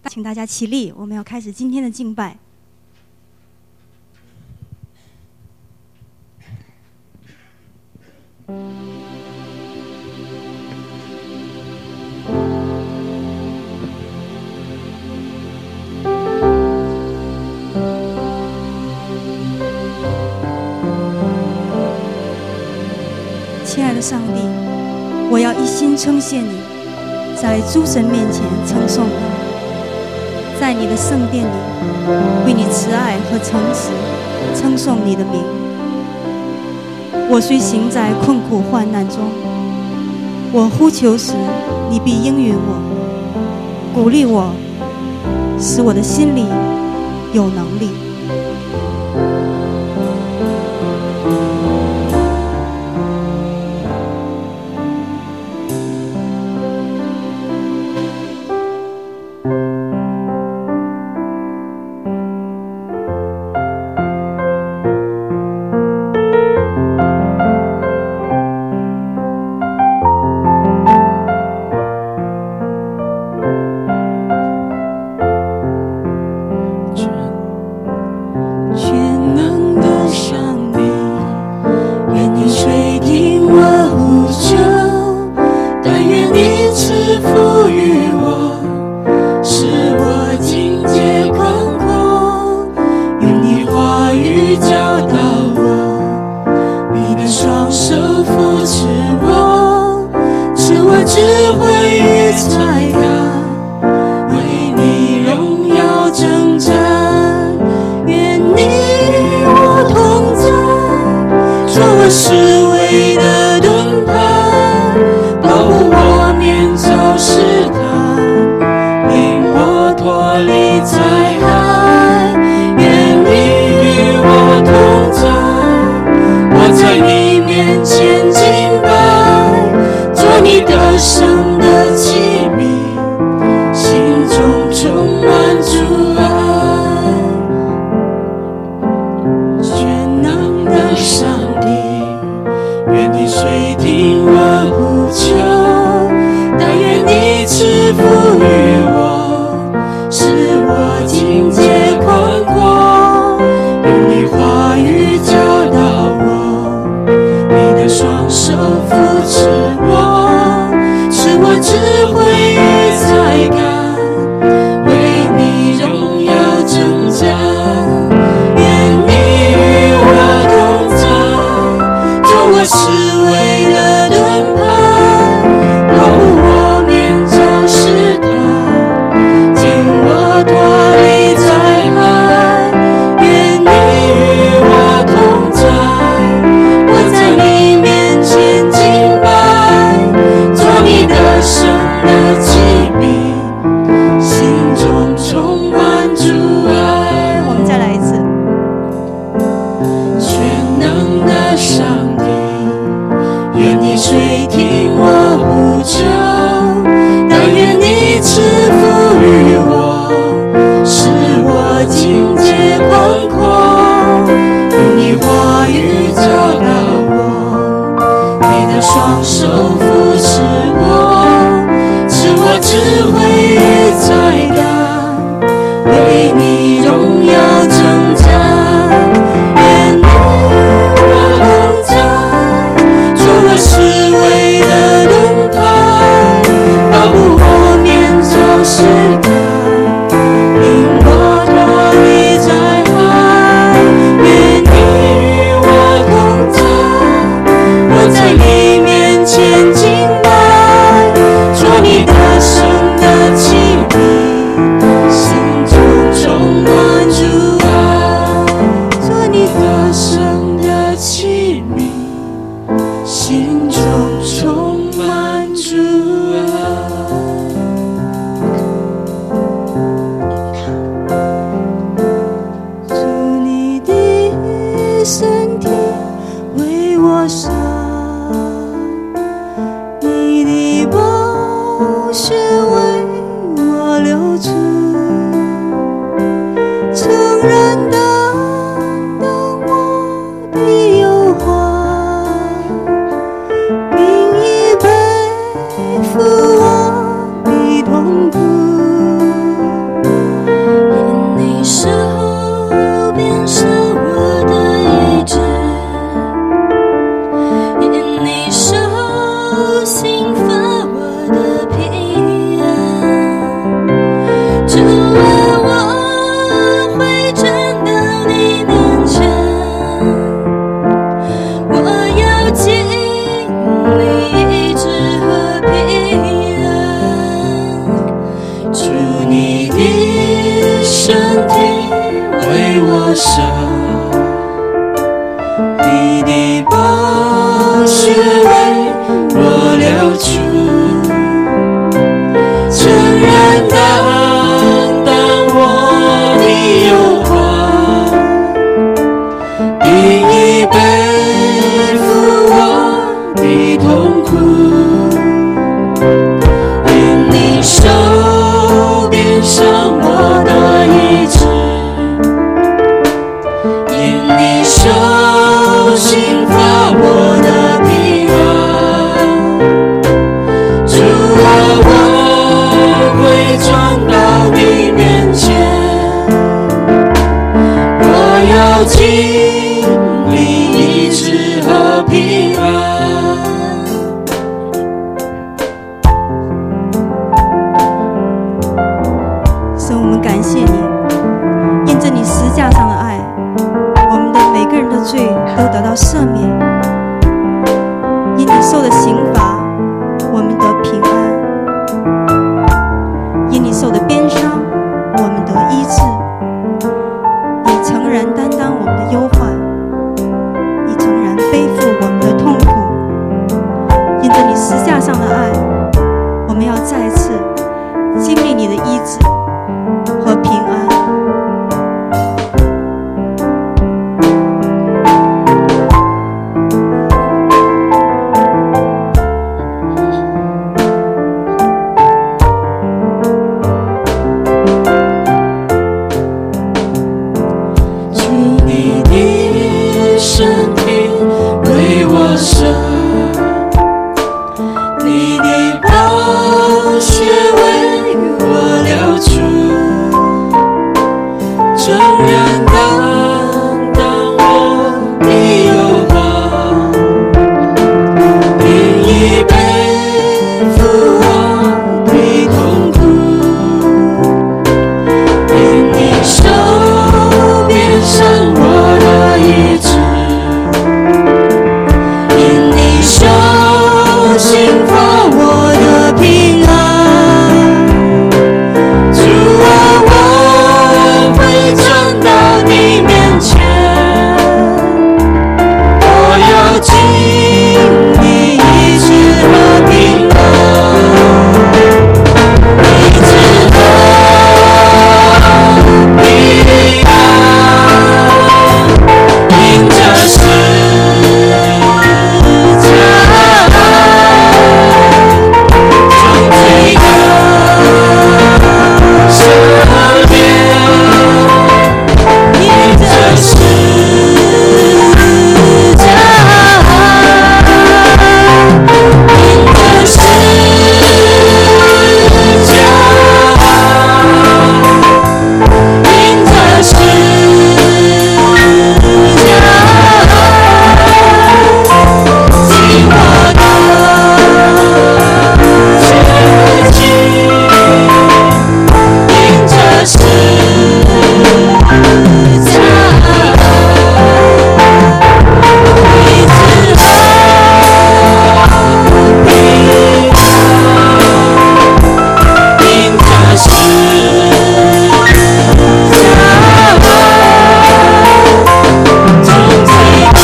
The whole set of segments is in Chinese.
请大家起立，我们要开始今天的敬拜。亲爱的上帝，我要一心称谢你，在诸神面前称颂你，在你的圣殿里为你慈爱和诚实称颂你的名。我虽行在困苦患难中，我呼求时，你必应允我，鼓励我，使我的心里有能力。 为了盾牌，保护我免遭试探，免我脱离灾害。愿你荣耀征战，愿你慈父与我，使我今天宽广，用你话语教导我，你的双手扶持我，使我智慧在感，为你荣耀征战。愿你我脱离灾害，保护我免遭试探。 主你的身体为我舍，你的宝血为我流出，诚然担当我的忧患，并已背负我的痛苦。因你手鞭伤我的意志，因你手心发我的平安。主啊，我会转到你面前，我要经历医治和平安。 神，我们感谢你，因着你十架上的爱，我们的每个人的罪都得到赦免。因你受的刑罚，我们得平安；因你受的鞭伤，我们得医治。你诚然担当我们的忧患，你诚然背负我们的痛苦。因着你十架上的爱，我们要再次经历你的医治和平安。 主你的身体为我舍，你的宝血为我流出，诚然担当我的忧患，并已背负我的痛苦。因你手鞭伤我的意志，因你手心发我的平安。主啊，我会转到你面前，我要经历医治和平安，医治和平安，因着十字架从罪的赦免，因着十字架，因着十字架，因着十字架，紧握的结局，因着十字架，医治和平安，因着十字架，从罪的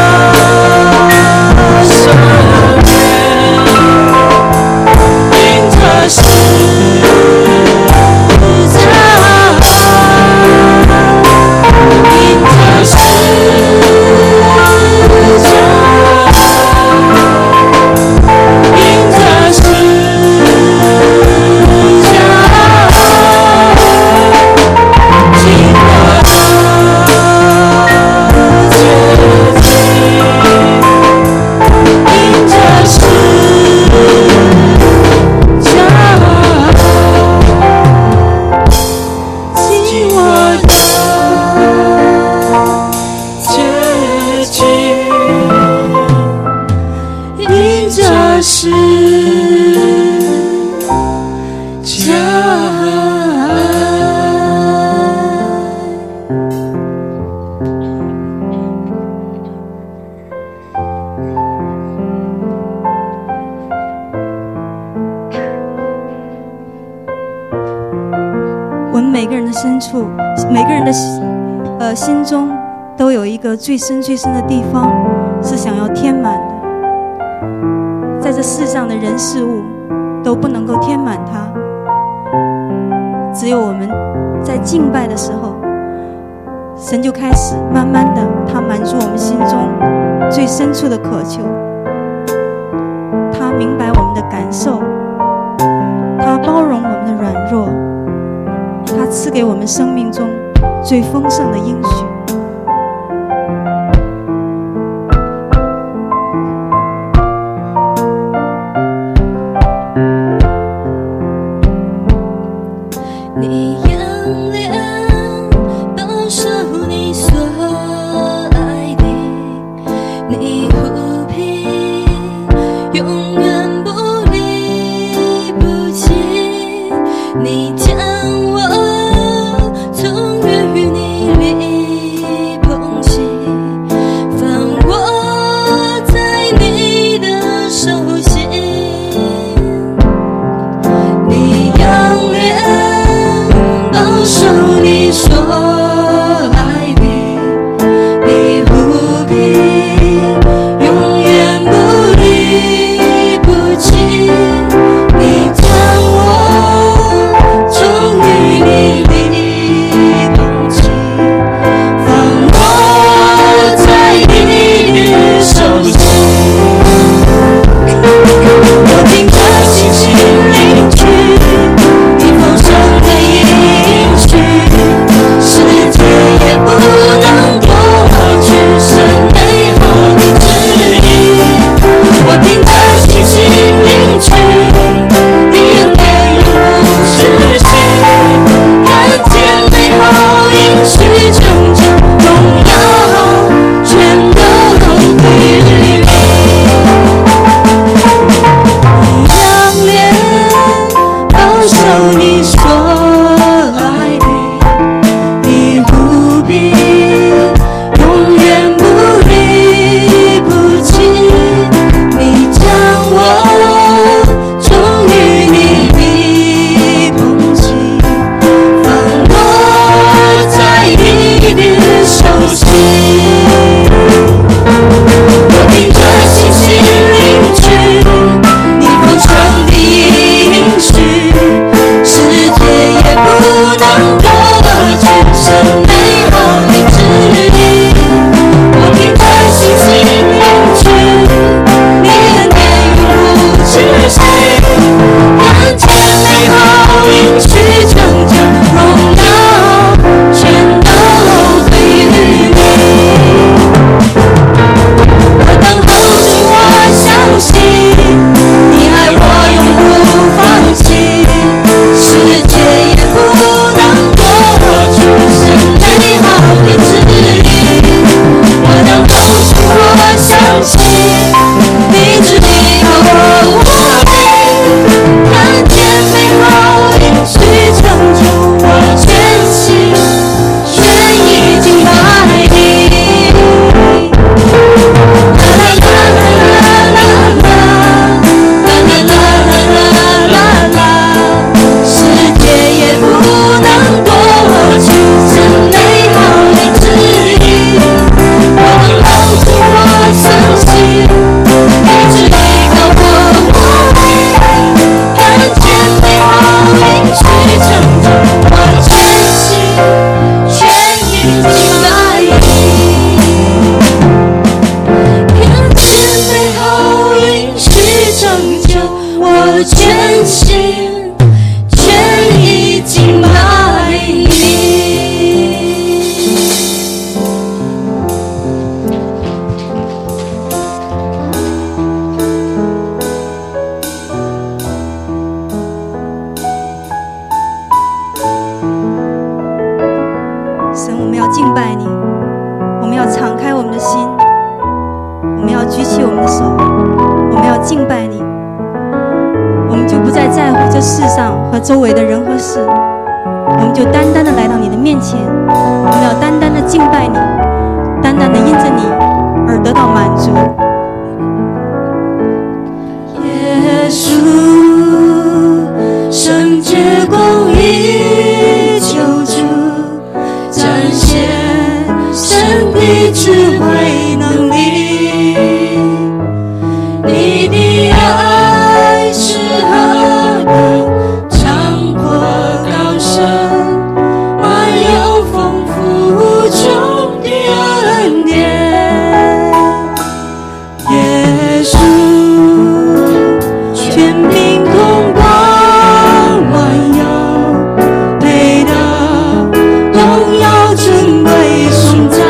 赦免，因着十字架，因着十字架，因着十字架，紧握的结局，因着十字架，紧握的结局，因着十字架。 我们每个人的深处，每个人的心中都有一个最深最深的地方，是想要填满的。在这世上的人事物都不能够填满它，只有我们在敬拜的时候，神就开始慢慢的，他满足我们心中最深处的渴求。他明白我们的感受，他包容我们的软弱，他赐给我们生命中最丰盛的应许。 你仰脸保守你所爱的，你护庇永远不离不弃，你将我从与你里捧起，放我在你的手心，你仰脸保守你所爱的，你护庇永远不离不弃，你将我从与你里捧起，放我在你的手心，我凭着信心领取你丰盛的应许，世界也不能夺去神美好的旨意。我凭着信心领取你恩典永不止息，看见美好应许成就，荣耀全都归于你。你仰脸保守你所爱的，你护庇永远不离不弃，你将我从与你里捧起，放我在你的手心，我凭着信心领取你丰盛的应许，世界也不能夺去神美好的旨意。我凭着信心领取你恩典永不止息，看见美好应许成就，荣耀全都归于你。我等候主，我相信你爱我永不放弃，世界也不能夺去神美好的旨意。我等候主，我相信你旨意和我无比，看见美好应许成就，我全心全意敬拜你。啦啦啦啦啦啦啦啦啦，世界也不能夺去神美好的旨意。我等候主，我相信你旨意和我无比，看见美好应许成就，我全心全意敬拜你。看见美好应许成就，我全心全意敬拜你。 神，我们要敬拜你，我们要敞开我们的心，我们要举起我们的手，我们要敬拜你。我们就不再在乎这世上和周围的人和事，我们就单单的来到你的面前，我们要单单的敬拜你，单单的因着你而得到满足。 耶稣，圣洁光义救主，彰显神的智慧能力。你的爱是何等长阔高深，满有丰富中的恩典。耶稣权柄统管万有，配得荣耀尊贵颂赞。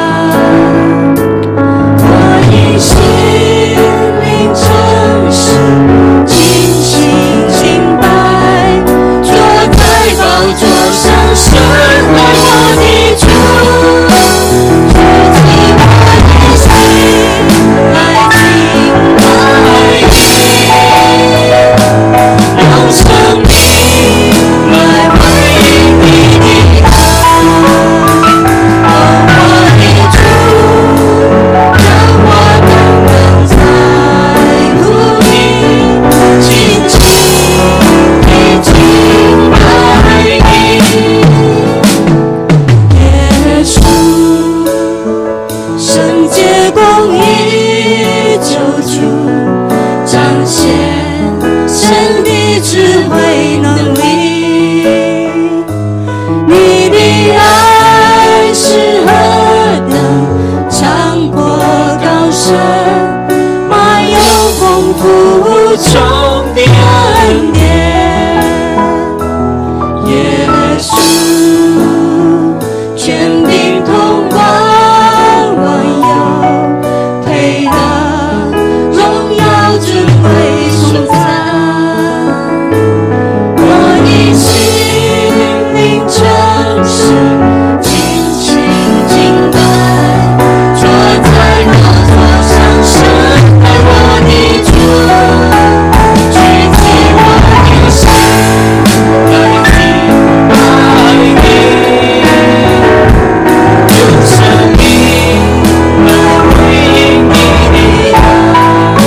我以心灵诚实尽心敬拜，坐在宝座上神爱我的主，举起我的心来敬拜你，用生命来回应你的爱。我的主，让我单单在乎你，尽情地敬拜你。耶稣，圣洁公义救主，彰显神的智慧能力。你的爱是何等长阔高深，满有丰富中的恩典。耶稣权柄统管万有，配得荣耀尊贵颂赞。我的心灵诚实尽情敬拜，坐在宝座上神爱我的主，举起我的心来敬拜你，用生命来回应你的爱。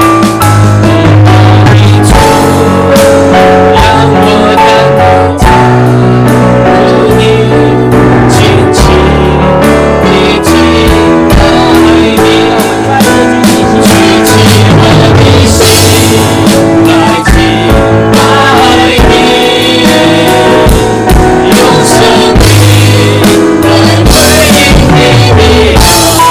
我的主，让我单单在乎你，尽情地敬拜你，举起我的心来敬拜你，用生命来回应你的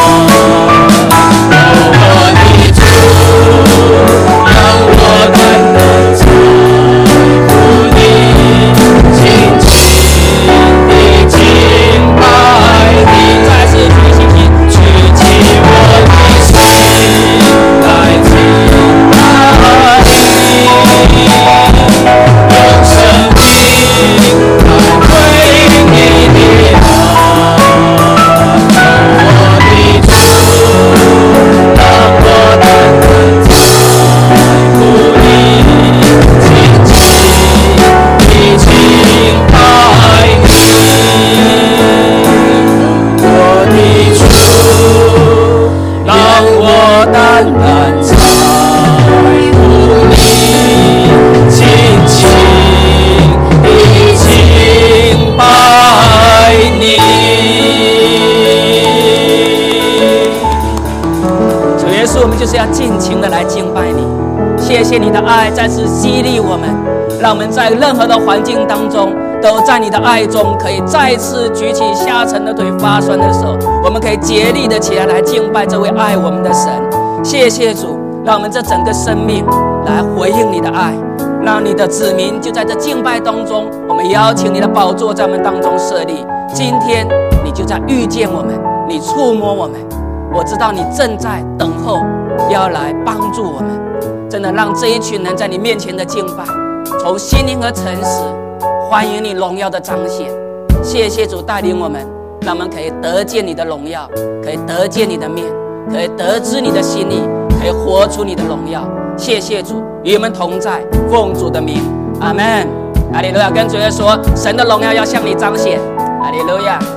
爱。我的主，让我单单在乎你，尽情地敬拜你。再次举起心，举起我的心来敬拜你，用生命来回应你的爱。我的主，让我单单在乎你，尽情地敬拜你。我的主，让我单单在乎你，尽情地敬拜你。主耶稣，我们就是要尽情的来敬拜你。谢谢你的爱再次激励我们，让我们在任何的环境当中，都在你的爱中可以再次举起下沉的腿、发酸的手，我们可以竭力的起来敬拜这位爱我们的神。谢谢主，让我们这整个生命来回应你的爱，让你的子民就在这敬拜当中，我们邀请你的宝座在我们当中设立。今天你就在遇见我们，你触摸我们，我知道你正在等候，要来帮助我们。真的让这一群人在你面前的敬拜，从心灵和诚实欢迎你荣耀的彰显。谢谢主带领我们，让我们可以得见你的荣耀，可以得见你的面，可以得知你的心意，可以活出你的荣耀。谢谢主与我们同在，奉主的名，阿们。哈利路亚！跟主耶稣说，神的荣耀要向你彰显。哈利路亚！